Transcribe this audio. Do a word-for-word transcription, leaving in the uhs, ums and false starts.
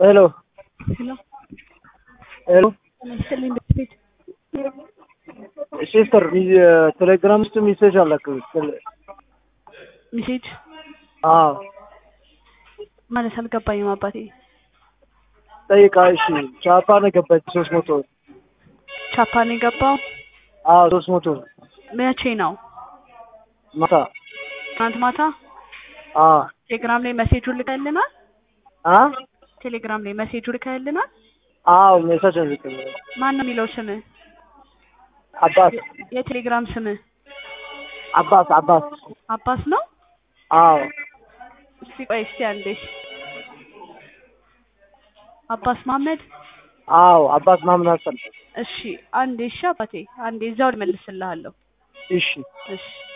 Hello. Hello. Hello. Selling the street. Sister, Telegram to message alak. Message. Ah. ማለት አልገባኝም አባቴ ጠይቃሽ ቻፓ ነው ገባች ሶስት መቶ ቻፓ ነው ገባው አዎ ሶስት መቶ መቼ ነው ማታ ትናንት ማታ አዎ ቴሌግራም ላይ ሜሴጅ ልከልናል አ ቴሌግራም ላይ ሜሴጅ ልከልናል አዎ ሜሴጅ ልከል ማን ነው የሚለው ስም አባስ የቴሌግራም ስም አባስ አባስ አባስ ነው አዎ እስቲ ቆይ እስቲ አንዴ አባስ መሐመድ አዎ አባስ መሐመድ ሐሰን እሺ አንዴ እሺ አባቴ አንዴ እዛው ልመልስልሃለሁ እሺ እሺ